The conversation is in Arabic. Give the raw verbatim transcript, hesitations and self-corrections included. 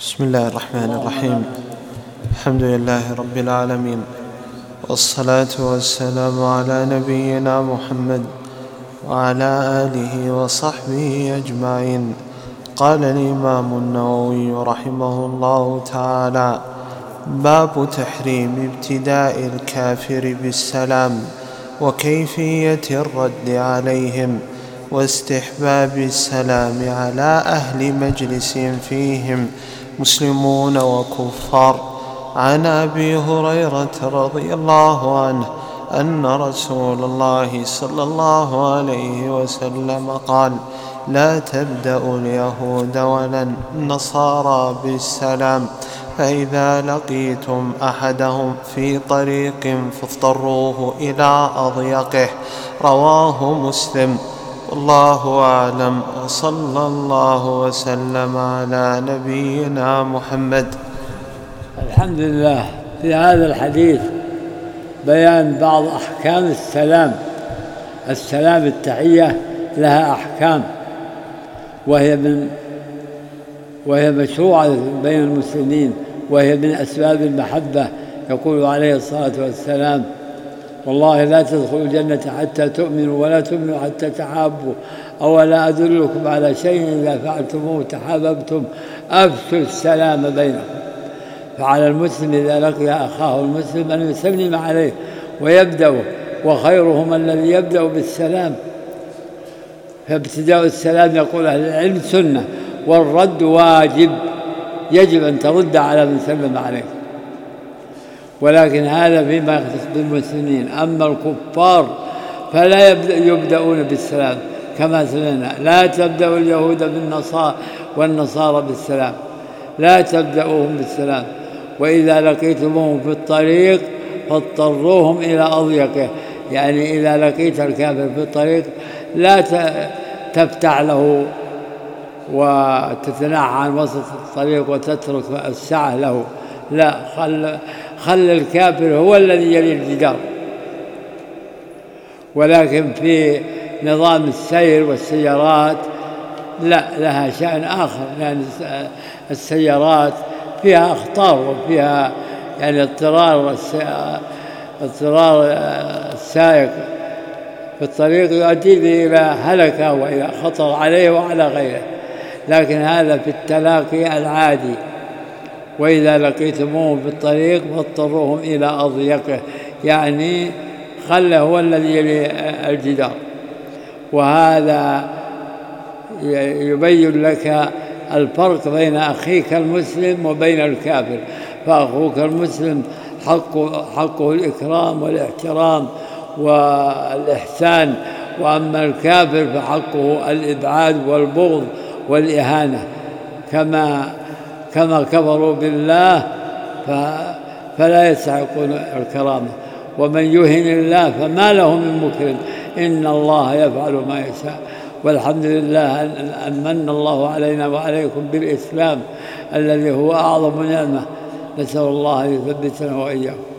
بسم الله الرحمن الرحيم. الحمد لله رب العالمين، والصلاة والسلام على نبينا محمد وعلى آله وصحبه أجمعين. قال الإمام النووي رحمه الله تعالى: باب تحريم ابتداء الكافر بالسلام وكيفية الرد عليهم، واستحباب السلام على أهل مجلس فيهم مسلمون وكفار. عن أبي هريرة رضي الله عنه أن رسول الله صلى الله عليه وسلم قال: لا تبدأوا اليهود ولا النصارى بالسلام، فإذا لقيتم أحدهم في طريق فاضطروه إلى أضيقه. رواه مسلم. والله أعلم، وصلى الله وسلم على نبينا محمد. الحمد لله. في هذا الحديث بيان بعض أحكام السلام. السلام التحية لها أحكام، وهي من وهي مشروعة بين المسلمين، وهي من أسباب المحبة. يقول عليه الصلاة والسلام: والله لا تدخلوا الجنة حتى تؤمنوا ولا تؤمنوا حتى تحابوا، أولا أدلكم على شيء إذا فعلتموه تحاببتم أفشوا السلام بينكم. فعلى المسلم إذا لقي أخاه المسلم أن يسلم عليه ويبدأ، وخيرهم الذي يبدأ بالسلام. فابتداء السلام يقول أهل العلم سنة، والرد واجب، يجب أن ترد على من سلم عليك. ولكن هذا فيما يختص بالمسلمين. أما الكفار فلا يبدأون بالسلام كما سمعنا: لا تبدأوا اليهود بالنصارى والنصارى بالسلام، لا تبدأوهم بالسلام. وإذا لقيتموهم في الطريق فاضطروهم إلى أضيقه، يعني إذا لقيت الكافر في الطريق لا تفتح له وتتنحى عن وسط الطريق وتترك السعة له، لا، خل, خل الكافر هو الذي يلي الجدار. ولكن في نظام السير والسيارات لا، لها شأن آخر، لأن السيارات فيها أخطار وفيها يعني اضطرار اضطرار السائق في الطريق يؤدي إلى هلكة وإلى خطر عليه وعلى غيره. لكن هذا في التلاقي العادي. وإذا لقيتموهم في الطريق فاضطروهم إلى أضيقه، يعني خله هو الذي يلي الجدار. وهذا يبين لك الفرق بين أخيك المسلم وبين الكافر. فأخوك المسلم حقه, حقه الإكرام والاحترام والإحسان، وأما الكافر فحقه الإبعاد والبغض والإهانة، كما كما كفروا بالله فلا يستحقون الكرامة. ومن يهن الله فما له من مكرم، إن الله يفعل ما يشاء. والحمد لله أن من الله علينا وعليكم بالإسلام الذي هو أعظم نعمة. نسأل الله أن يثبتنا وإياكم.